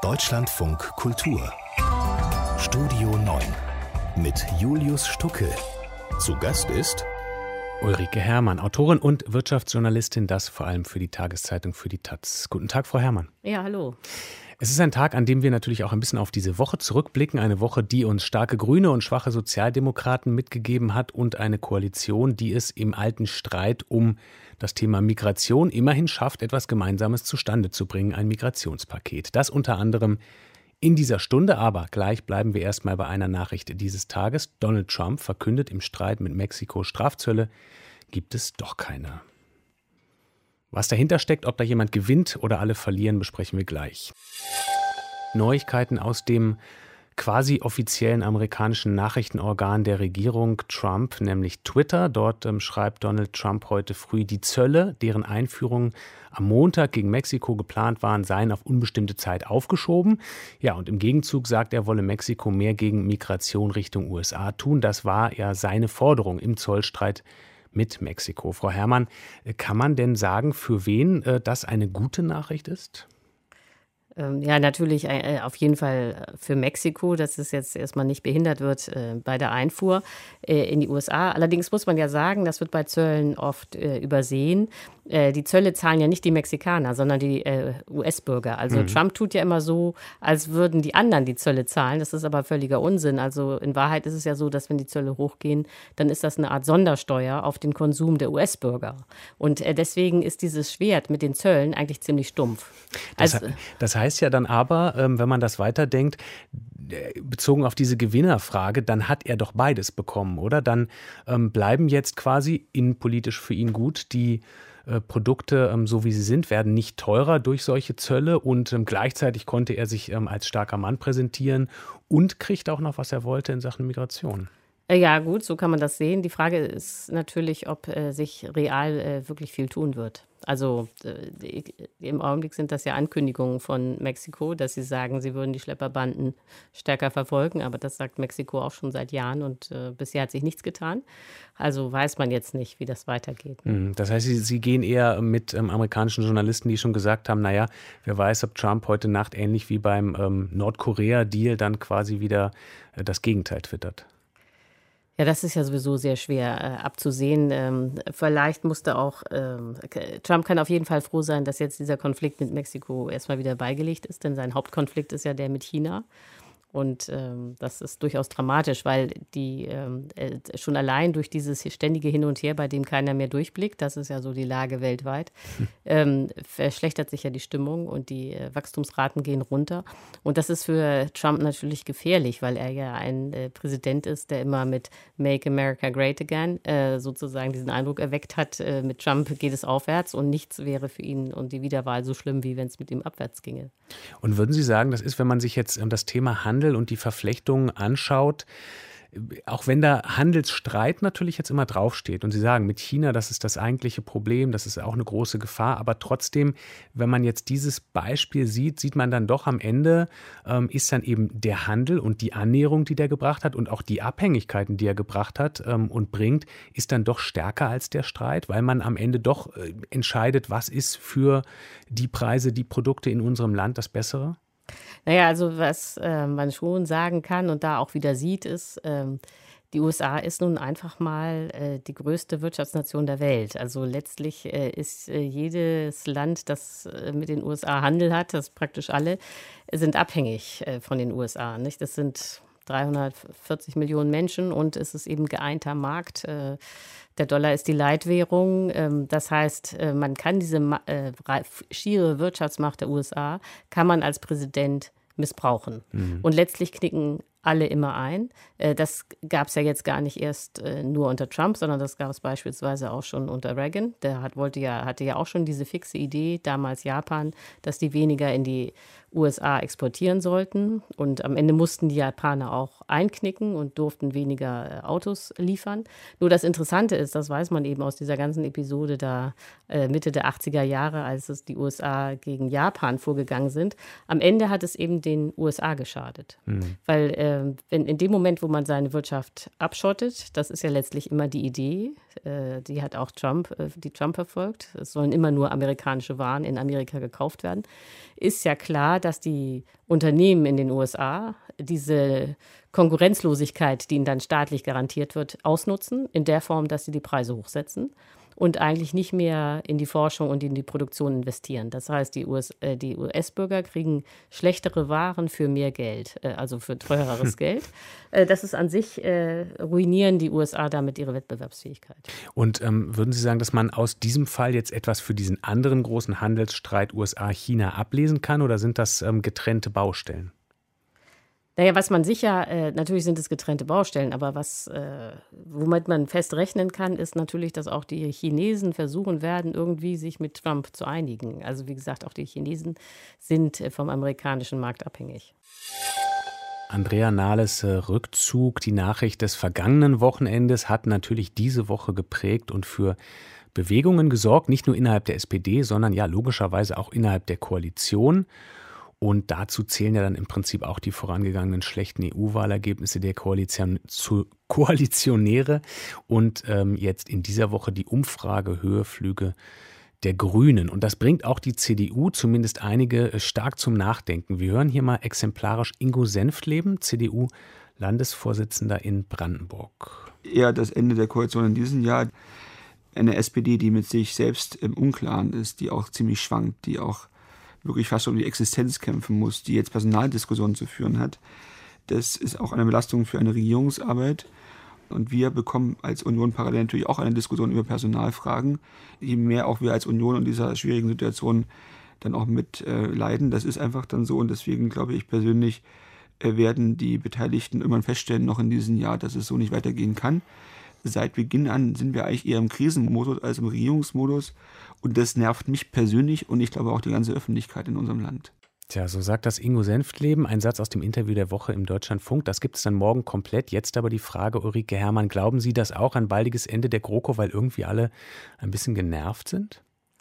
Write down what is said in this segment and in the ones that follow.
Deutschlandfunk Kultur Studio 9 mit Julius Stucke. Zu Gast ist Ulrike Herrmann, Autorin und Wirtschaftsjournalistin, das vor allem für die Tageszeitung, für die taz. Guten Tag, Frau Herrmann. Ja, hallo. Es ist ein Tag, an dem wir natürlich auch ein bisschen auf diese Woche zurückblicken. Eine Woche, die uns starke Grüne und schwache Sozialdemokraten mitgegeben hat und eine Koalition, die es im alten Streit um das Thema Migration immerhin schafft, etwas Gemeinsames zustande zu bringen, ein Migrationspaket. Das unter anderem in dieser Stunde, aber gleich bleiben wir erstmal bei einer Nachricht dieses Tages. Donald Trump verkündet, im Streit mit Mexiko Strafzölle gibt es doch keine. Was dahinter steckt, ob da jemand gewinnt oder alle verlieren, besprechen wir gleich. Neuigkeiten aus dem quasi offiziellen amerikanischen Nachrichtenorgan der Regierung Trump, nämlich Twitter. Dort schreibt Donald Trump heute früh, die Zölle, deren Einführung am Montag gegen Mexiko geplant waren, seien auf unbestimmte Zeit aufgeschoben. Ja, und im Gegenzug sagt er, wolle Mexiko mehr gegen Migration Richtung USA tun. Das war ja seine Forderung im Zollstreit mit Mexiko. Frau Herrmann, kann man denn sagen, für wen das eine gute Nachricht ist? Ja, natürlich auf jeden Fall für Mexiko, dass es jetzt erstmal nicht behindert wird bei der Einfuhr in die USA. Allerdings muss man ja sagen, das wird bei Zöllen oft übersehen. Die Zölle zahlen ja nicht die Mexikaner, sondern die US-Bürger. Also Trump tut ja immer so, als würden die anderen die Zölle zahlen. Das ist aber völliger Unsinn. Also in Wahrheit ist es ja so, dass wenn die Zölle hochgehen, dann ist das eine Art Sondersteuer auf den Konsum der US-Bürger. Und deswegen ist dieses Schwert mit den Zöllen eigentlich ziemlich stumpf. Das heißt ja dann aber, wenn man das weiterdenkt, bezogen auf diese Gewinnerfrage, dann hat er doch beides bekommen, oder? Dann bleiben jetzt quasi innenpolitisch für ihn gut die Produkte, so wie sie sind, werden nicht teurer durch solche Zölle und gleichzeitig konnte er sich als starker Mann präsentieren und kriegt auch noch, was er wollte in Sachen Migration. Ja gut, so kann man das sehen. Die Frage ist natürlich, ob sich real wirklich viel tun wird. Also im Augenblick sind das ja Ankündigungen von Mexiko, dass sie sagen, sie würden die Schlepperbanden stärker verfolgen. Aber das sagt Mexiko auch schon seit Jahren und bisher hat sich nichts getan. Also weiß man jetzt nicht, wie das weitergeht. Das heißt, Sie gehen eher mit amerikanischen Journalisten, die schon gesagt haben, naja, wer weiß, ob Trump heute Nacht ähnlich wie beim Nordkorea-Deal dann quasi wieder das Gegenteil twittert. Ja, das ist ja sowieso sehr schwer abzusehen. Vielleicht musste auch, Trump kann auf jeden Fall froh sein, dass jetzt dieser Konflikt mit Mexiko erstmal wieder beigelegt ist, denn sein Hauptkonflikt ist ja der mit China. Und das ist durchaus dramatisch, weil die schon allein durch dieses ständige Hin und Her, bei dem keiner mehr durchblickt, das ist ja so die Lage weltweit, verschlechtert sich ja die Stimmung und die Wachstumsraten gehen runter. Und das ist für Trump natürlich gefährlich, weil er ja ein Präsident ist, der immer mit Make America Great Again sozusagen diesen Eindruck erweckt hat, mit Trump geht es aufwärts und nichts wäre für ihn und die Wiederwahl so schlimm, wie wenn es mit ihm abwärts ginge. Und würden Sie sagen, das ist, wenn man sich jetzt das Thema Handel und die Verflechtungen anschaut, auch wenn da Handelsstreit natürlich jetzt immer draufsteht und Sie sagen, mit China, das ist das eigentliche Problem, das ist auch eine große Gefahr, aber trotzdem, wenn man jetzt dieses Beispiel sieht, sieht man dann doch am Ende, ist dann eben der Handel und die Annäherung, die der gebracht hat und auch die Abhängigkeiten, die er gebracht hat und bringt, ist dann doch stärker als der Streit, weil man am Ende doch entscheidet, was ist für die Preise, die Produkte in unserem Land das Bessere? Naja, also was man schon sagen kann und da auch wieder sieht, ist, die USA ist nun einfach mal die größte Wirtschaftsnation der Welt. Also letztlich ist jedes Land, das mit den USA Handel hat, das praktisch alle, sind abhängig von den USA. Nicht? Das sind 340 Millionen Menschen und es ist eben geeinter Markt. Der Dollar ist die Leitwährung. Das heißt, man kann diese schiere Wirtschaftsmacht der USA, kann man als Präsident missbrauchen. Und letztlich knicken alle immer ein. Das gab es ja jetzt gar nicht erst nur unter Trump, sondern das gab es beispielsweise auch schon unter Reagan. Der hatte ja auch schon diese fixe Idee, damals Japan, dass die weniger in die USA exportieren sollten. Und am Ende mussten die Japaner auch einknicken und durften weniger Autos liefern. Nur das Interessante ist, das weiß man eben aus dieser ganzen Episode da Mitte der 80er Jahre, als es die USA gegen Japan vorgegangen sind. Am Ende hat es eben den USA geschadet. Weil in dem Moment, wo man seine Wirtschaft abschottet, das ist ja letztlich immer die Idee, die hat auch Trump verfolgt, es sollen immer nur amerikanische Waren in Amerika gekauft werden, ist ja klar, dass die Unternehmen in den USA diese Konkurrenzlosigkeit, die ihnen dann staatlich garantiert wird, ausnutzen, in der Form, dass sie die Preise hochsetzen und eigentlich nicht mehr in die Forschung und in die Produktion investieren. Das heißt, die US-Bürger kriegen schlechtere Waren für mehr Geld, also für teureres Geld. Das ist an sich, ruinieren die USA damit ihre Wettbewerbsfähigkeit. Und würden Sie sagen, dass man aus diesem Fall jetzt etwas für diesen anderen großen Handelsstreit USA-China ablesen kann, oder sind das getrennte Baustellen? Naja, was man sicher, natürlich sind es getrennte Baustellen, aber womit man fest rechnen kann, ist natürlich, dass auch die Chinesen versuchen werden, irgendwie sich mit Trump zu einigen. Also wie gesagt, auch die Chinesen sind vom amerikanischen Markt abhängig. Andrea Nahles Rückzug, die Nachricht des vergangenen Wochenendes, hat natürlich diese Woche geprägt und für Bewegungen gesorgt, nicht nur innerhalb der SPD, sondern ja logischerweise auch innerhalb der Koalition. Und dazu zählen ja dann im Prinzip auch die vorangegangenen schlechten EU-Wahlergebnisse der Koalitionäre und jetzt in dieser Woche die Umfragehöheflüge der Grünen. Und das bringt auch die CDU, zumindest einige, stark zum Nachdenken. Wir hören hier mal exemplarisch Ingo Senftleben, CDU-Landesvorsitzender in Brandenburg. Eher das Ende der Koalition in diesem Jahr. Eine SPD, die mit sich selbst im Unklaren ist, die auch ziemlich schwankt, die auch wirklich fast um die Existenz kämpfen muss, die jetzt Personaldiskussionen zu führen hat. Das ist auch eine Belastung für eine Regierungsarbeit. Und wir bekommen als Union parallel natürlich auch eine Diskussion über Personalfragen. Je mehr auch wir als Union in dieser schwierigen Situation dann auch mit leiden, das ist einfach dann so. Und deswegen glaube ich persönlich, werden die Beteiligten irgendwann feststellen, noch in diesem Jahr, dass es so nicht weitergehen kann. Seit Beginn an sind wir eigentlich eher im Krisenmodus als im Regierungsmodus. Und das nervt mich persönlich und ich glaube auch die ganze Öffentlichkeit in unserem Land. Tja, so sagt das Ingo Senftleben. Ein Satz aus dem Interview der Woche im Deutschlandfunk. Das gibt es dann morgen komplett. Jetzt aber die Frage, Ulrike Herrmann, glauben Sie das auch, ein baldiges Ende der GroKo, weil irgendwie alle ein bisschen genervt sind?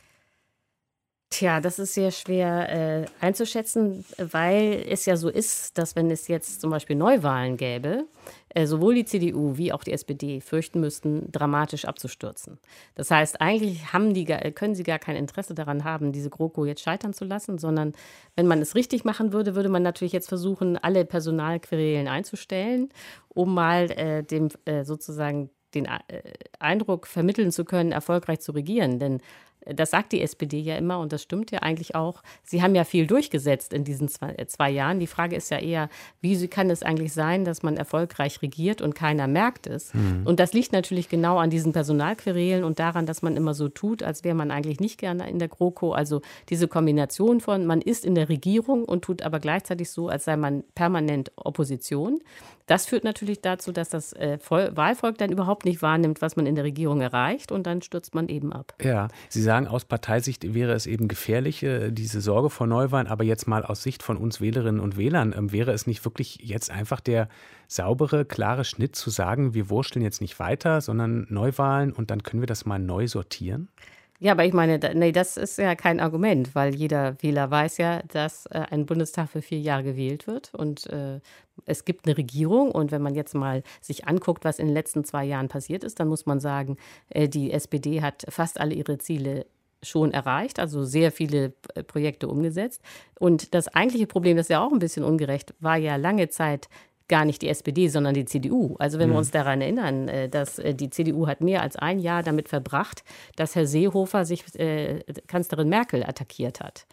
Tja, das ist sehr schwer einzuschätzen, weil es ja so ist, dass wenn es jetzt zum Beispiel Neuwahlen gäbe, sowohl die CDU wie auch die SPD fürchten müssten, dramatisch abzustürzen. Das heißt, eigentlich können sie gar kein Interesse daran haben, diese GroKo jetzt scheitern zu lassen, sondern wenn man es richtig machen würde, würde man natürlich jetzt versuchen, alle Personalquerelen einzustellen, um mal sozusagen den Eindruck vermitteln zu können, erfolgreich zu regieren. Denn das sagt die SPD ja immer und das stimmt ja eigentlich auch. Sie haben ja viel durchgesetzt in diesen zwei Jahren. Die Frage ist ja eher, wie kann es eigentlich sein, dass man erfolgreich regiert und keiner merkt es? Und das liegt natürlich genau an diesen Personalquerelen und daran, dass man immer so tut, als wäre man eigentlich nicht gerne in der GroKo. Also diese Kombination von, man ist in der Regierung und tut aber gleichzeitig so, als sei man permanent Opposition. Das führt natürlich dazu, dass das Wahlvolk dann überhaupt nicht wahrnimmt, was man in der Regierung erreicht und dann stürzt man eben ab. Ja, Sie sagen, aus Parteisicht wäre es eben gefährlich, diese Sorge vor Neuwahlen, aber jetzt mal aus Sicht von uns Wählerinnen und Wählern, wäre es nicht wirklich jetzt einfach der saubere, klare Schnitt zu sagen, wir wursteln jetzt nicht weiter, sondern Neuwahlen und dann können wir das mal neu sortieren? Ja, aber ich meine, das ist ja kein Argument, weil jeder Wähler weiß ja, dass ein Bundestag für 4 Jahre gewählt wird und es gibt eine Regierung und wenn man jetzt mal sich anguckt, was in den letzten 2 Jahren passiert ist, dann muss man sagen, die SPD hat fast alle ihre Ziele schon erreicht, also sehr viele Projekte umgesetzt. Und das eigentliche Problem, das ist ja auch ein bisschen ungerecht, war ja lange Zeit gar nicht die SPD, sondern die CDU. Also wenn wir uns daran erinnern, dass die CDU hat mehr als 1 Jahr damit verbracht, dass Herr Seehofer sich Kanzlerin Merkel attackiert hat.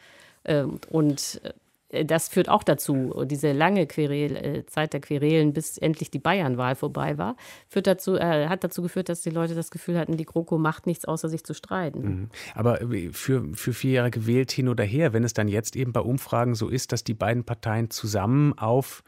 Und das führt auch dazu, diese lange Zeit der Querelen, bis endlich die Bayernwahl vorbei war, hat dazu geführt, dass die Leute das Gefühl hatten, die GroKo macht nichts, außer sich zu streiten. Aber für 4 Jahre gewählt hin oder her, wenn es dann jetzt eben bei Umfragen so ist, dass die beiden Parteien zusammen auf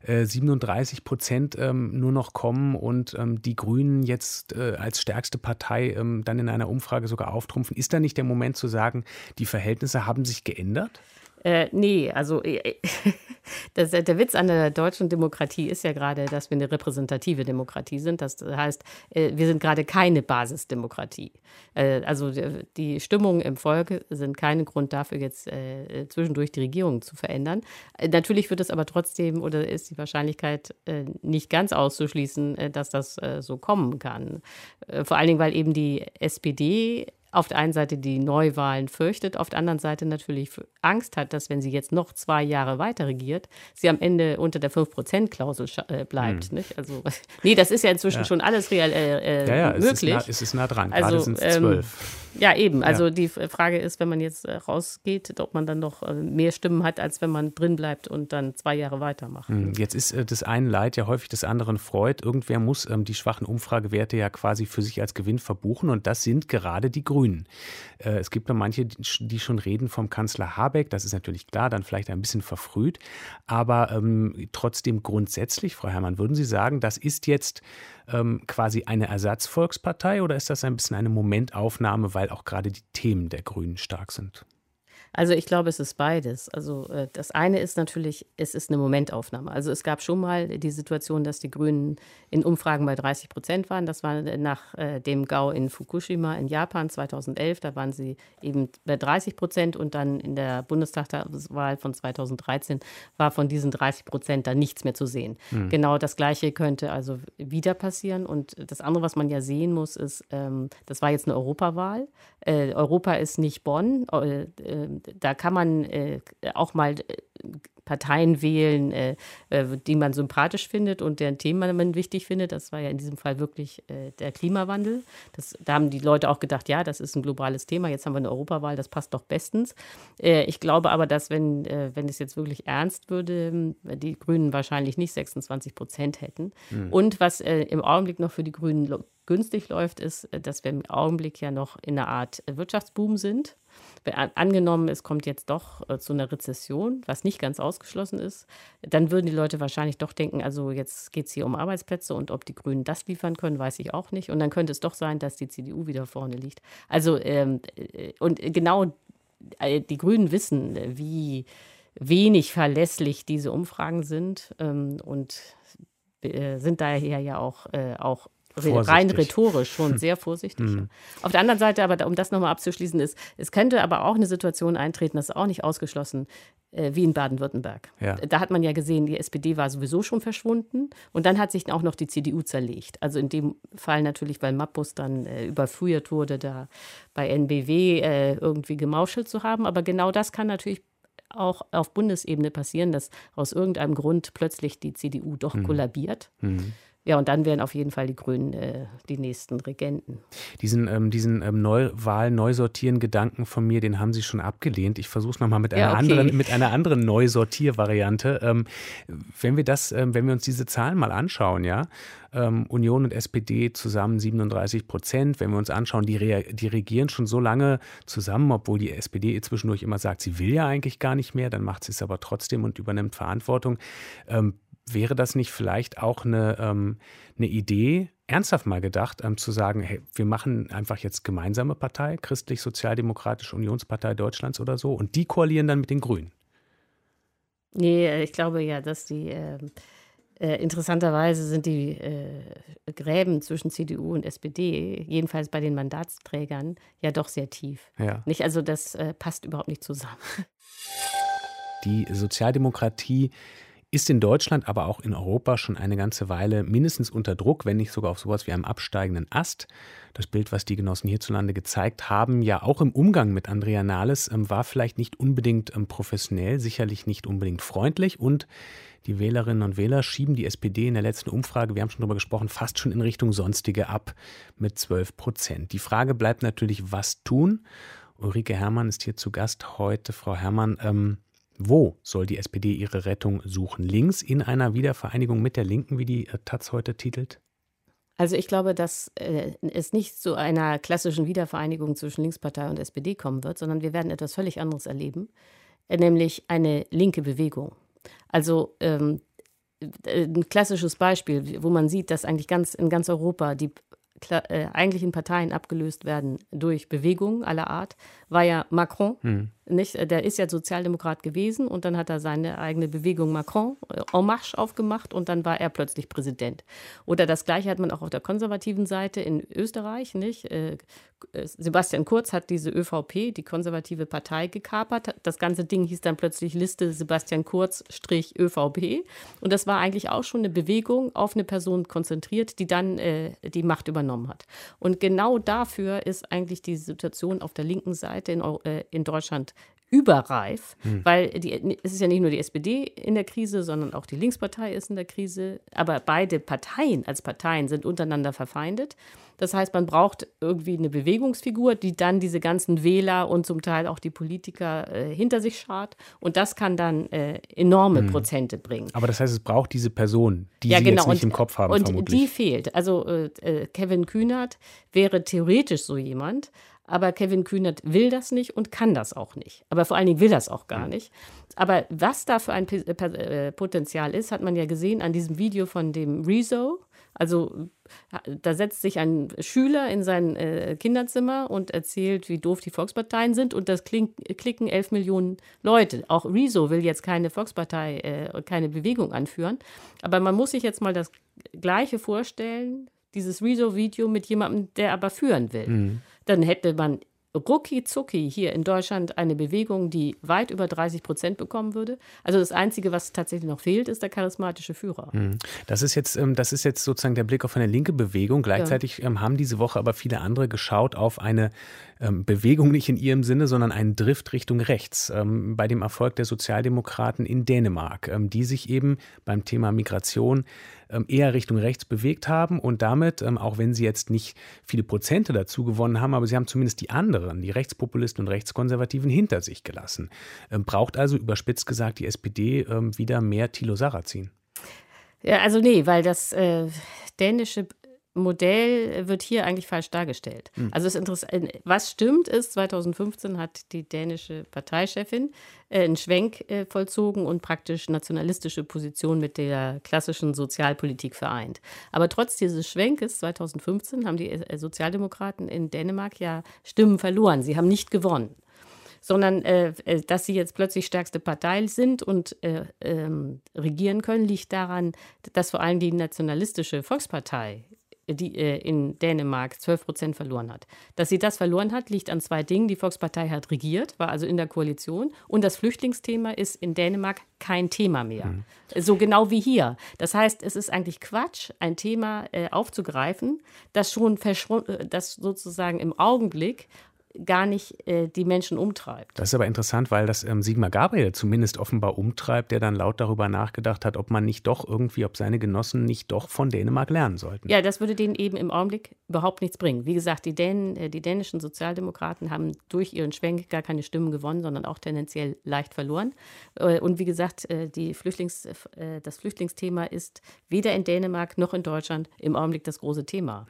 37% nur noch kommen und die Grünen jetzt als stärkste Partei dann in einer Umfrage sogar auftrumpfen, ist da nicht der Moment zu sagen, die Verhältnisse haben sich geändert? Nee, also Der Witz an der deutschen Demokratie ist ja gerade, dass wir eine repräsentative Demokratie sind. Das heißt, wir sind gerade keine Basisdemokratie. Also die Stimmungen im Volk sind kein Grund dafür, jetzt zwischendurch die Regierung zu verändern. Natürlich wird es aber trotzdem oder ist die Wahrscheinlichkeit nicht ganz auszuschließen, dass das so kommen kann. Vor allen Dingen, weil eben die SPD auf der einen Seite die Neuwahlen fürchtet, auf der anderen Seite natürlich Angst hat, dass, wenn sie jetzt noch 2 Jahre weiter regiert, sie am Ende unter der 5%-Klausel bleibt. Nicht? Also, nee, das ist ja inzwischen schon alles möglich. Es ist nah dran, also, gerade sind es 12. Ja, eben. Also die Frage ist, wenn man jetzt rausgeht, ob man dann noch mehr Stimmen hat, als wenn man drin bleibt und dann 2 Jahre weitermacht. Jetzt ist das einen Leid ja häufig des anderen Freud. Irgendwer muss die schwachen Umfragewerte ja quasi für sich als Gewinn verbuchen und das sind gerade die Grünen. Es gibt noch manche, die schon reden vom Kanzler Habeck. Das ist natürlich klar, dann vielleicht ein bisschen verfrüht. Aber trotzdem grundsätzlich, Frau Herrmann, würden Sie sagen, das ist jetzt quasi eine Ersatzvolkspartei oder ist das ein bisschen eine Momentaufnahme, weil auch gerade die Themen der Grünen stark sind? Also ich glaube, es ist beides. Also das eine ist natürlich, es ist eine Momentaufnahme. Also es gab schon mal die Situation, dass die Grünen in Umfragen bei 30% waren. Das war nach dem GAU in Fukushima in Japan 2011. Da waren sie eben bei 30% und dann in der Bundestagswahl von 2013 war von diesen 30% dann nichts mehr zu sehen. Genau das Gleiche könnte also wieder passieren. Und das andere, was man ja sehen muss, ist, das war jetzt eine Europawahl. Europa ist nicht Bonn. Da kann man auch mal Parteien wählen, die man sympathisch findet und deren Themen man wichtig findet. Das war ja in diesem Fall wirklich der Klimawandel. Da haben die Leute auch gedacht, ja, das ist ein globales Thema. Jetzt haben wir eine Europawahl, das passt doch bestens. Ich glaube aber, dass wenn es jetzt wirklich ernst würde, die Grünen wahrscheinlich nicht 26% hätten. Und was im Augenblick noch für die Grünen günstig läuft, ist, dass wir im Augenblick ja noch in einer Art Wirtschaftsboom sind. Angenommen, es kommt jetzt doch zu einer Rezession, was nicht ganz ausgeschlossen ist, dann würden die Leute wahrscheinlich doch denken, also jetzt geht es hier um Arbeitsplätze und ob die Grünen das liefern können, weiß ich auch nicht. Und dann könnte es doch sein, dass die CDU wieder vorne liegt. Also und genau die Grünen wissen, wie wenig verlässlich diese Umfragen sind und sind daher ja auch rein rhetorisch schon sehr vorsichtig. Auf der anderen Seite, aber um das nochmal abzuschließen, es könnte aber auch eine Situation eintreten, das ist auch nicht ausgeschlossen, wie in Baden-Württemberg. Ja. Da hat man ja gesehen, die SPD war sowieso schon verschwunden und dann hat sich auch noch die CDU zerlegt. Also in dem Fall natürlich, weil Mappus dann überführt wurde, da bei NBW irgendwie gemauschelt zu haben. Aber genau das kann natürlich auch auf Bundesebene passieren, dass aus irgendeinem Grund plötzlich die CDU doch kollabiert. Ja, und dann wären auf jeden Fall die Grünen die nächsten Regenten. Diesen Neusortieren-Gedanken von mir, den haben Sie schon abgelehnt. Ich versuche es nochmal mit einer anderen Neusortier-Variante. Wenn wir uns diese Zahlen mal anschauen, ja, Union und SPD zusammen 37%. Wenn wir uns anschauen, die regieren schon so lange zusammen, obwohl die SPD zwischendurch immer sagt, sie will ja eigentlich gar nicht mehr, dann macht sie es aber trotzdem und übernimmt Verantwortung. Wäre das nicht vielleicht auch eine Idee, ernsthaft mal gedacht, zu sagen, hey, wir machen einfach jetzt gemeinsame Partei, Christlich-Sozialdemokratische Unionspartei Deutschlands oder so, und die koalieren dann mit den Grünen? Nee, ich glaube ja, dass die interessanterweise sind die Gräben zwischen CDU und SPD, jedenfalls bei den Mandatsträgern, ja doch sehr tief. Ja. Nicht, also das passt überhaupt nicht zusammen. Die Sozialdemokratie ist in Deutschland, aber auch in Europa schon eine ganze Weile mindestens unter Druck, wenn nicht sogar auf sowas wie einem absteigenden Ast. Das Bild, was die Genossen hierzulande gezeigt haben, ja auch im Umgang mit Andrea Nahles, war vielleicht nicht unbedingt professionell, sicherlich nicht unbedingt freundlich, und die Wählerinnen und Wähler schieben die SPD in der letzten Umfrage, wir haben schon darüber gesprochen, fast schon in Richtung Sonstige ab mit 12%. Die Frage bleibt natürlich, was tun? Ulrike Herrmann ist hier zu Gast heute. Frau Herrmann, wo soll die SPD ihre Rettung suchen? Links in einer Wiedervereinigung mit der Linken, wie die Taz heute titelt? Also ich glaube, dass es nicht zu einer klassischen Wiedervereinigung zwischen Linkspartei und SPD kommen wird, sondern wir werden etwas völlig anderes erleben, nämlich eine linke Bewegung. Also ein klassisches Beispiel, wo man sieht, dass eigentlich in ganz Europa die eigentlichen Parteien abgelöst werden durch Bewegungen aller Art. war ja Macron. Nicht? Der ist ja Sozialdemokrat gewesen und dann hat er seine eigene Bewegung Macron en marche aufgemacht und dann war er plötzlich Präsident. Oder das Gleiche hat man auch auf der konservativen Seite in Österreich. Nicht? Sebastian Kurz hat diese ÖVP, die konservative Partei, gekapert. Das ganze Ding hieß dann plötzlich Liste Sebastian Kurz-ÖVP. Und das war eigentlich auch schon eine Bewegung auf eine Person konzentriert, die dann die Macht übernommen hat. Und genau dafür ist eigentlich die Situation auf der linken Seite in Deutschland überreif, weil es ist ja nicht nur die SPD in der Krise, sondern auch die Linkspartei ist in der Krise. Aber beide Parteien als Parteien sind untereinander verfeindet. Das heißt, man braucht irgendwie eine Bewegungsfigur, die dann diese ganzen Wähler und zum Teil auch die Politiker hinter sich schart. Und das kann dann enorme Prozente bringen. Aber das heißt, es braucht diese Person, die Sie jetzt nicht im Kopf haben, vermutlich. Und die fehlt. Also Kevin Kühnert wäre theoretisch so jemand, aber Kevin Kühnert will das nicht und kann das auch nicht. Aber vor allen Dingen will das auch gar nicht. Aber was da für ein Potenzial ist, hat man ja gesehen an diesem Video von dem Rezo. Also da setzt sich ein Schüler in sein Kinderzimmer und erzählt, wie doof die Volksparteien sind. Und das klicken 11 Millionen Leute. Auch Rezo will jetzt keine Volkspartei, keine Bewegung anführen. Aber man muss sich jetzt mal das Gleiche vorstellen, dieses Rezo-Video mit jemandem, der aber führen will. Dann hätte man rucki zucki hier in Deutschland eine Bewegung, die weit über 30% bekommen würde. Also das Einzige, was tatsächlich noch fehlt, ist der charismatische Führer. Das ist jetzt sozusagen der Blick auf eine linke Bewegung. Gleichzeitig haben diese Woche aber viele andere geschaut auf eine Bewegung nicht in ihrem Sinne, sondern einen Drift Richtung rechts. Bei dem Erfolg der Sozialdemokraten in Dänemark, die sich eben beim Thema Migration eher Richtung rechts bewegt haben und damit, auch wenn sie jetzt nicht viele Prozente dazu gewonnen haben, aber sie haben zumindest die anderen, die Rechtspopulisten und Rechtskonservativen hinter sich gelassen. Braucht also, überspitzt gesagt, die SPD wieder mehr Thilo Sarrazin? Ja, also nee, weil das dänische Modell wird hier eigentlich falsch dargestellt. Also was stimmt ist, 2015 hat die dänische Parteichefin einen Schwenk vollzogen und praktisch nationalistische Position mit der klassischen Sozialpolitik vereint. Aber trotz dieses Schwenkes 2015 haben die Sozialdemokraten in Dänemark ja Stimmen verloren. Sie haben nicht gewonnen. Sondern dass sie jetzt plötzlich stärkste Partei sind und regieren können, liegt daran, dass vor allem die nationalistische Volkspartei, die in Dänemark 12% verloren hat. Dass sie das verloren hat, liegt an zwei Dingen. Die Volkspartei hat regiert, war also in der Koalition. Und das Flüchtlingsthema ist in Dänemark kein Thema mehr. So genau wie hier. Das heißt, es ist eigentlich Quatsch, ein Thema aufzugreifen, das das sozusagen im Augenblick gar nicht die Menschen umtreibt. Das ist aber interessant, weil das Sigmar Gabriel zumindest offenbar umtreibt, der dann laut darüber nachgedacht hat, ob man nicht doch irgendwie, ob seine Genossen nicht doch von Dänemark lernen sollten. Ja, das würde denen eben im Augenblick überhaupt nichts bringen. Wie gesagt, die dänischen Sozialdemokraten haben durch ihren Schwenk gar keine Stimmen gewonnen, sondern auch tendenziell leicht verloren. Und wie gesagt, das Flüchtlingsthema ist weder in Dänemark noch in Deutschland im Augenblick das große Thema.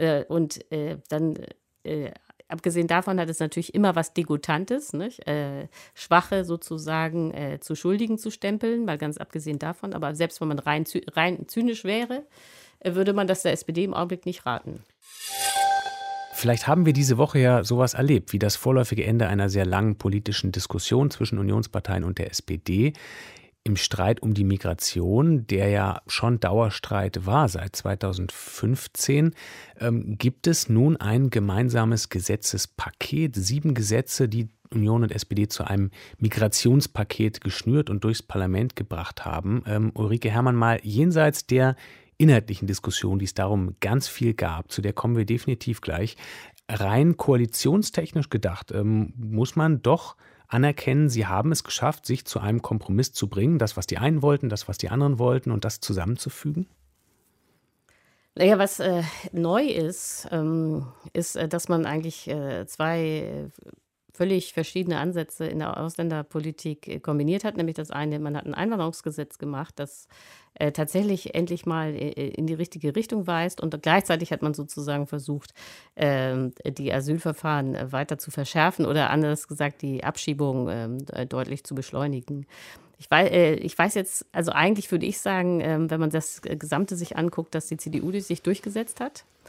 Abgesehen davon hat es natürlich immer was Degutantes, nicht? Schwache sozusagen zu Schuldigen zu stempeln, mal ganz abgesehen davon. Aber selbst wenn man rein zynisch wäre, würde man das der SPD im Augenblick nicht raten. Vielleicht haben wir diese Woche ja sowas erlebt, wie das vorläufige Ende einer sehr langen politischen Diskussion zwischen Unionsparteien und der SPD. Im Streit um die Migration, der ja schon Dauerstreit war seit 2015, gibt es nun ein gemeinsames Gesetzespaket, 7 Gesetze, die Union und SPD zu einem Migrationspaket geschnürt und durchs Parlament gebracht haben. Ulrike Herrmann, mal jenseits der inhaltlichen Diskussion, die es darum ganz viel gab, zu der kommen wir definitiv gleich, rein koalitionstechnisch gedacht, muss man doch anerkennen, Sie haben es geschafft, sich zu einem Kompromiss zu bringen, das, was die einen wollten, das, was die anderen wollten und das zusammenzufügen? Naja, was neu ist, dass man eigentlich zwei völlig verschiedene Ansätze in der Ausländerpolitik kombiniert hat. Nämlich das eine, man hat ein Einwanderungsgesetz gemacht, das tatsächlich endlich mal in die richtige Richtung weist. Und gleichzeitig hat man sozusagen versucht, die Asylverfahren weiter zu verschärfen oder anders gesagt, die Abschiebung deutlich zu beschleunigen. Ich weiß jetzt, also eigentlich würde ich sagen, wenn man das Gesamte sich anguckt, dass die CDU sich durchgesetzt hat.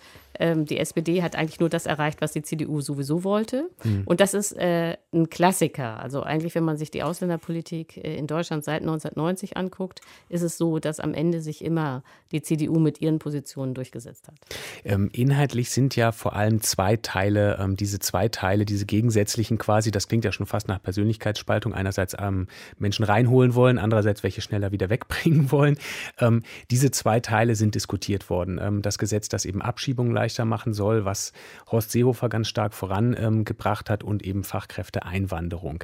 Die SPD hat eigentlich nur das erreicht, was die CDU sowieso wollte. Und das ist ein Klassiker. Also eigentlich, wenn man sich die Ausländerpolitik in Deutschland seit 1990 anguckt, ist es so, dass am Ende sich immer die CDU mit ihren Positionen durchgesetzt hat. Inhaltlich sind ja vor allem zwei Teile, diese gegensätzlichen quasi, das klingt ja schon fast nach Persönlichkeitsspaltung, einerseits Menschen reinholen wollen, andererseits welche schneller wieder wegbringen wollen. Diese zwei Teile sind diskutiert worden. Das Gesetz, das eben Abschiebungen leichter machen soll, was Horst Seehofer ganz stark vorangebracht hat, und eben Fachkräfteeinwanderung.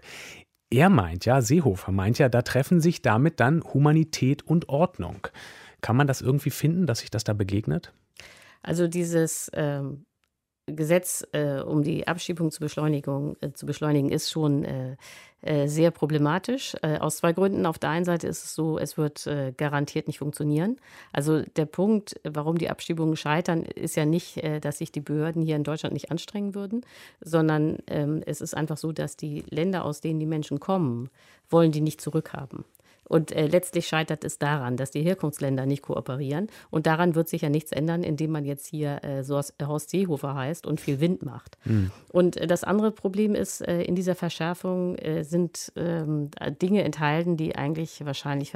Seehofer meint ja, da treffen sich damit dann Humanität und Ordnung. Kann man das irgendwie finden, dass sich das da begegnet? Also dieses Gesetz, um die Abschiebung zu beschleunigen, ist schon sehr problematisch. Aus zwei Gründen. Auf der einen Seite ist es so, es wird garantiert nicht funktionieren. Also der Punkt, warum die Abschiebungen scheitern, ist ja nicht, dass sich die Behörden hier in Deutschland nicht anstrengen würden, sondern es ist einfach so, dass die Länder, aus denen die Menschen kommen, wollen die nicht zurückhaben. Und letztlich scheitert es daran, dass die Herkunftsländer nicht kooperieren. Und daran wird sich ja nichts ändern, indem man jetzt hier Horst Seehofer heißt und viel Wind macht. Und das andere Problem ist, in dieser Verschärfung sind Dinge enthalten, die eigentlich wahrscheinlich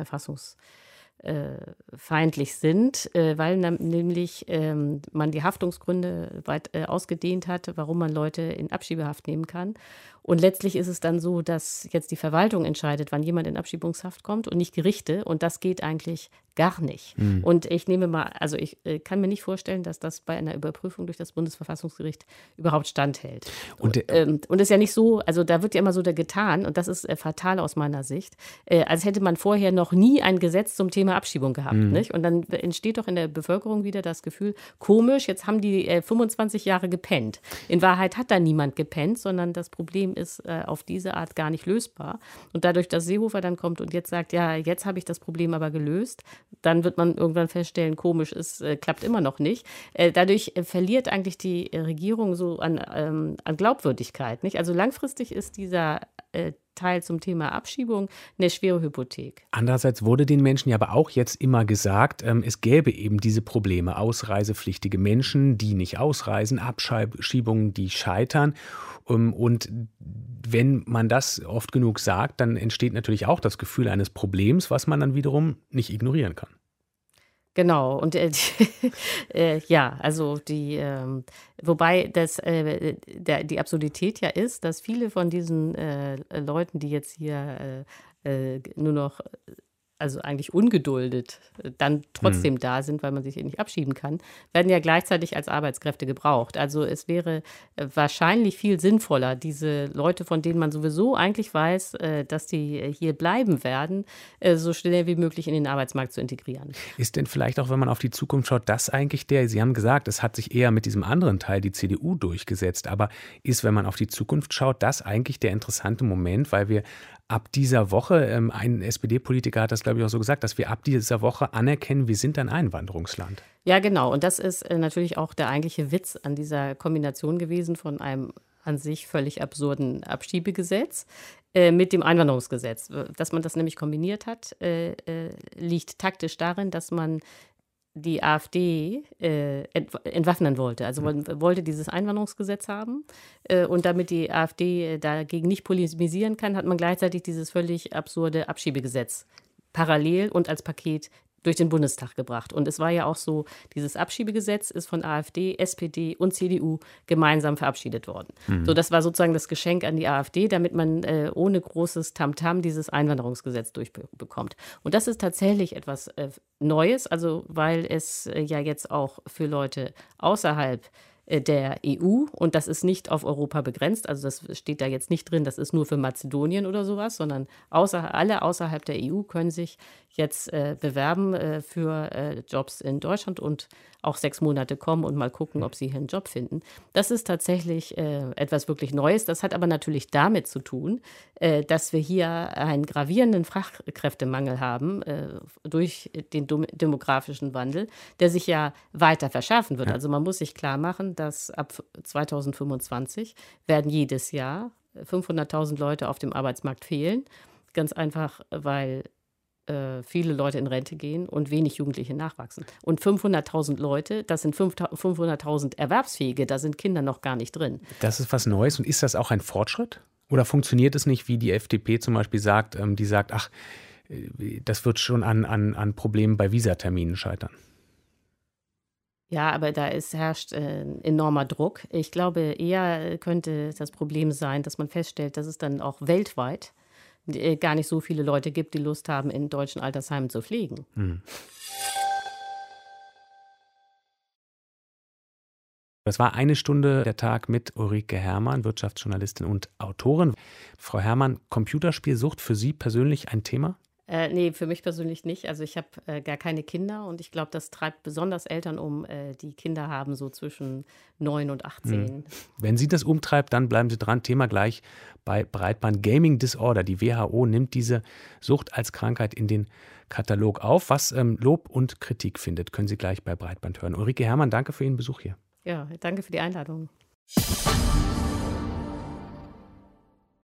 verfassungsfeindlich sind, weil nämlich man die Haftungsgründe weit ausgedehnt hat, warum man Leute in Abschiebehaft nehmen kann. Und letztlich ist es dann so, dass jetzt die Verwaltung entscheidet, wann jemand in Abschiebungshaft kommt und nicht Gerichte. Und das geht eigentlich gar nicht. Und ich kann mir nicht vorstellen, dass das bei einer Überprüfung durch das Bundesverfassungsgericht überhaupt standhält. Und es ist ja nicht so, also da wird ja immer so getan, und das ist fatal aus meiner Sicht, als hätte man vorher noch nie ein Gesetz zum Thema Abschiebung gehabt. Nicht? Und dann entsteht doch in der Bevölkerung wieder das Gefühl, komisch, jetzt haben die 25 Jahre gepennt. In Wahrheit hat da niemand gepennt, sondern das Problem ist auf diese Art gar nicht lösbar. Und dadurch, dass Seehofer dann kommt und jetzt sagt, ja, jetzt habe ich das Problem aber gelöst, dann wird man irgendwann feststellen, komisch, es klappt immer noch nicht. Dadurch verliert eigentlich die Regierung so an Glaubwürdigkeit. Nicht? Also langfristig ist dieser Teil zum Thema Abschiebung eine schwere Hypothek. Andererseits wurde den Menschen ja aber auch jetzt immer gesagt, es gäbe eben diese Probleme, ausreisepflichtige Menschen, die nicht ausreisen, Abschiebungen, die scheitern. Und wenn man das oft genug sagt, dann entsteht natürlich auch das Gefühl eines Problems, was man dann wiederum nicht ignorieren kann. Genau, und wobei die Absurdität ja ist, dass viele von diesen Leuten, die jetzt hier nur noch, also eigentlich ungeduldet, dann trotzdem da sind, weil man sich hier nicht abschieben kann, werden ja gleichzeitig als Arbeitskräfte gebraucht. Also es wäre wahrscheinlich viel sinnvoller, diese Leute, von denen man sowieso eigentlich weiß, dass die hier bleiben werden, so schnell wie möglich in den Arbeitsmarkt zu integrieren. Ist denn vielleicht auch, wenn man auf die Zukunft schaut, das eigentlich Sie haben gesagt, es hat sich eher mit diesem anderen Teil, die CDU, durchgesetzt, aber ist, wenn man auf die Zukunft schaut, das eigentlich der interessante Moment, weil wir ab dieser Woche, ein SPD-Politiker hat das, glaube ich, auch so gesagt, dass wir ab dieser Woche anerkennen, wir sind ein Einwanderungsland. Ja, genau. Und das ist natürlich auch der eigentliche Witz an dieser Kombination gewesen von einem an sich völlig absurden Abschiebegesetz mit dem Einwanderungsgesetz. Dass man das nämlich kombiniert hat, liegt taktisch darin, dass man die AfD entwaffnen wollte. Also man wollte dieses Einwanderungsgesetz haben und damit die AfD dagegen nicht polemisieren kann, hat man gleichzeitig dieses völlig absurde Abschiebegesetz parallel und als Paket durch den Bundestag gebracht. Und es war ja auch so, dieses Abschiebegesetz ist von AfD, SPD und CDU gemeinsam verabschiedet worden. So, das war sozusagen das Geschenk an die AfD, damit man ohne großes Tamtam dieses Einwanderungsgesetz durchbekommt. Und das ist tatsächlich etwas Neues, also weil es ja jetzt auch für Leute außerhalb der EU, und das ist nicht auf Europa begrenzt, also das steht da jetzt nicht drin, das ist nur für Mazedonien oder sowas, sondern alle außerhalb der EU können sich jetzt bewerben für Jobs in Deutschland und auch 6 Monate kommen und mal gucken, ob sie hier einen Job finden. Das ist tatsächlich etwas wirklich Neues. Das hat aber natürlich damit zu tun, dass wir hier einen gravierenden Fachkräftemangel haben durch den demografischen Wandel, der sich ja weiter verschärfen wird. Also man muss sich klar machen, dass ab 2025 werden jedes Jahr 500.000 Leute auf dem Arbeitsmarkt fehlen. Ganz einfach, weil viele Leute in Rente gehen und wenig Jugendliche nachwachsen. Und 500.000 Leute, das sind 500.000 Erwerbsfähige, da sind Kinder noch gar nicht drin. Das ist was Neues. Und ist das auch ein Fortschritt? Oder funktioniert es nicht, wie die FDP zum Beispiel sagt, die sagt, ach, das wird schon an Problemen bei Visaterminen scheitern? Ja, aber da herrscht enormer Druck. Ich glaube, eher könnte das Problem sein, dass man feststellt, dass es dann auch weltweit gar nicht so viele Leute gibt, die Lust haben, in deutschen Altersheimen zu pflegen. Das war eine Stunde der Tag mit Ulrike Herrmann, Wirtschaftsjournalistin und Autorin. Frau Herrmann, Computerspielsucht für Sie persönlich ein Thema? Nee, für mich persönlich nicht. Also ich habe gar keine Kinder und ich glaube, das treibt besonders Eltern um, die Kinder haben, so zwischen 9 und 18. Wenn Sie das umtreibt, dann bleiben Sie dran. Thema gleich bei Breitband. Gaming Disorder. Die WHO nimmt diese Sucht als Krankheit in den Katalog auf. Was Lob und Kritik findet, können Sie gleich bei Breitband hören. Ulrike Herrmann, danke für Ihren Besuch hier. Ja, danke für die Einladung.